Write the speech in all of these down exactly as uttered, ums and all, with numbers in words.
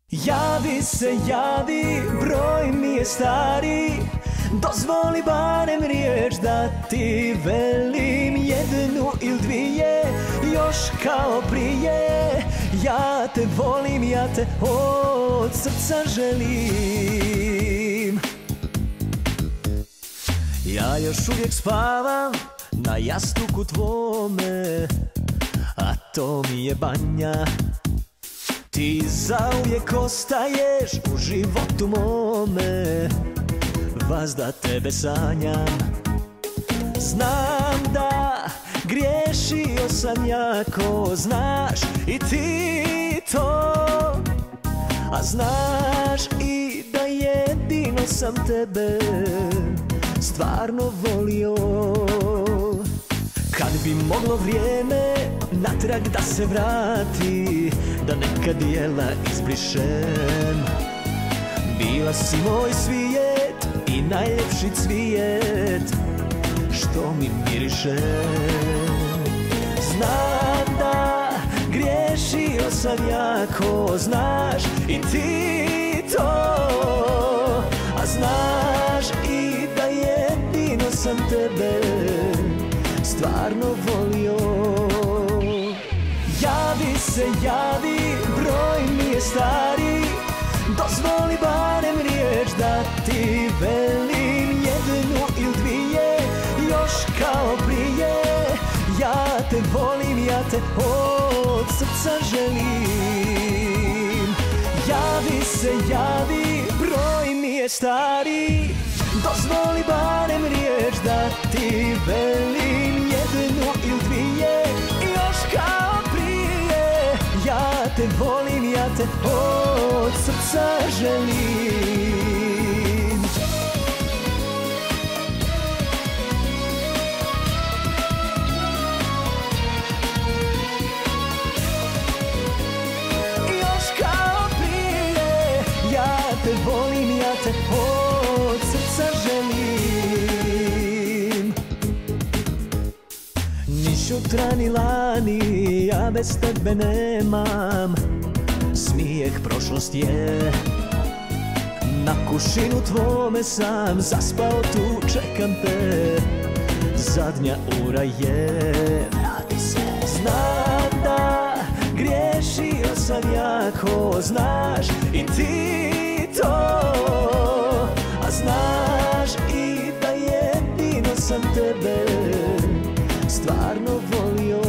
Javi se, javi, broj mi je stari. Dozvoli barem riječ da ti velim jednu ili dvije, još kao prije. Ja te volim, ja te od srca želim. Ja još uvijek spavam na jastuku tvome, a to mi je banja. Ti zauvijek ostaješ u životu mome, vazda tebe sanjam. Znam da griješio sam jako, znaš i ti to. A znaš i da jedino sam tebe stvarno volio. Kad bi moglo vrijeme natrag da se vrati, da neka dijela izbrišem, bila si moj svijet i najljepši cvijet što mi miriše. Znam da griješio sam jako, znaš i ti to. A znaš i da jedino sam tebe stvarno volio. Javi se, javi, broj mi je stari. Dozvoli barem riječ da ti velim jednu ili dvije, još kao prije. Ja te volim, ja te od srca želim. Javi se, javi, broj mi je stari. Dozvoli barem riječ da ti velim jednu ili dvije, još kao prije. Ja te volim, ja te od srca želim. Još kao prije. Ja te volim, ja te od srca želim. Ni šutra ni lani ja bez tebe nemam. Smijeh prošlost je, na kušinu tvome sam zaspao tu, čekam te. Zadnja ura je, vrati se. Znam da griješio sam jako, znaš i ti to. A znaš i da jedino sam tebe stvarno volio.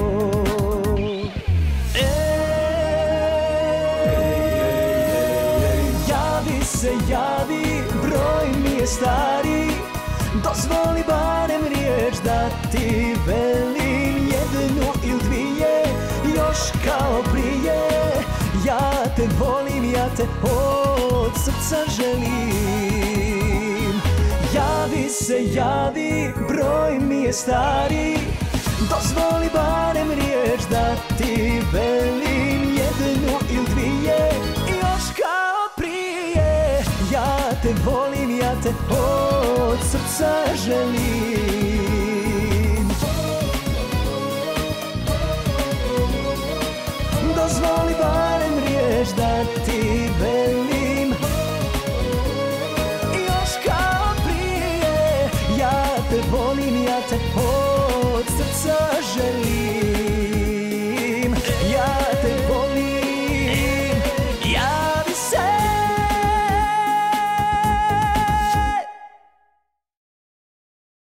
Javi se, javi, broj mi je stari. Dozvoli barem riječ da ti velim jednu ili dvije, još kao prije. Ja te volim, ja te od srca želim. Javi se, javi, broj mi je stari. Dozvoli barem riječ da ti velim jednu ili dvije, još kao prije. Ja te volim, ja te od srca želim. Dozvoli barem riječ da ti velim još kao prije. Ja te volim, ja te od srca